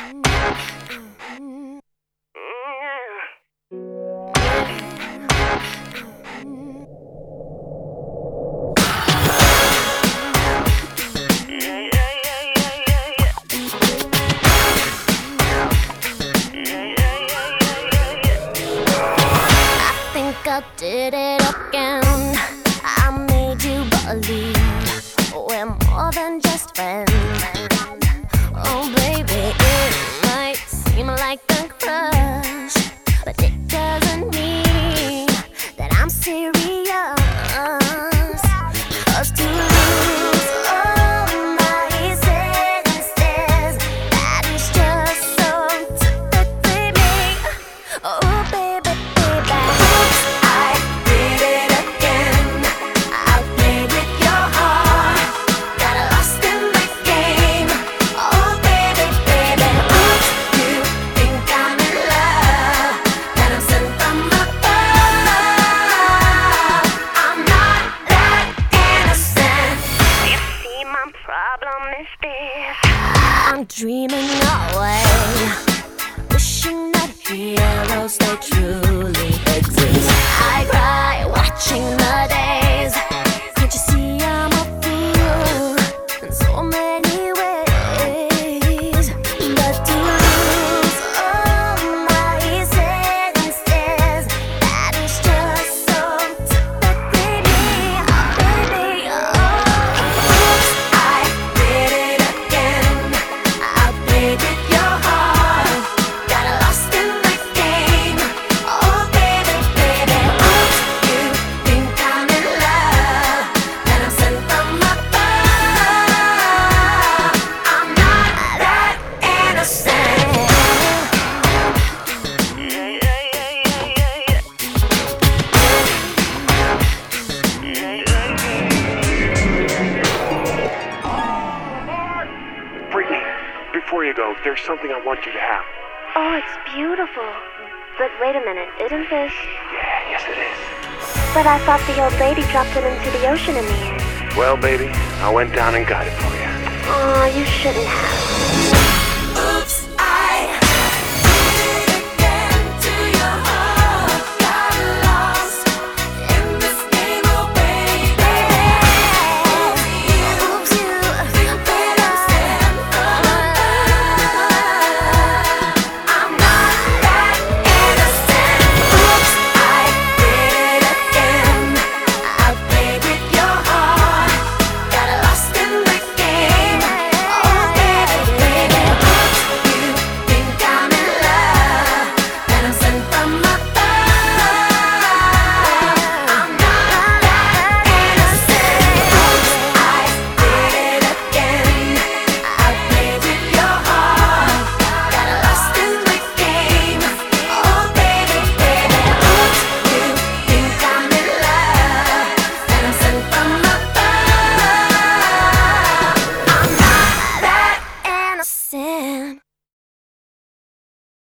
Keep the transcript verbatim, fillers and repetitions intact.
I did it again. I made you believe we're more than just friends. Oh baby, it might seem like a crush, but it doesn't mean that I'm serious. 'Cause to lose all my senses, that is just so typically me. Oh baby, baby, oops, I did it again. I played with your heart, got lost in the game. Oh baby, baby, oops, you think I'm in love, that I'm sent from above. I'm not that innocent. You see, my problem is this: I'm dreaming away, wishing that heroes they truly exist. I cry watching the days. Can't you see I'm a fool in so many ways? But to lose all my senses, that is just so typically me. Oh baby, oh, oops, I did it again. I played with your heart, got lost in the game. Oh baby, baby, oops, you think I'm in love, that I'm sent from above. I'm not that innocent. Brittany, before you go, there's something I want you to have. Oh, it's beautiful. But wait a minute, isn't this? Yeah, yes it is. But I thought the old lady dropped it into the ocean in the end. Well, baby, I went down and got it for you. Oh, you shouldn't have.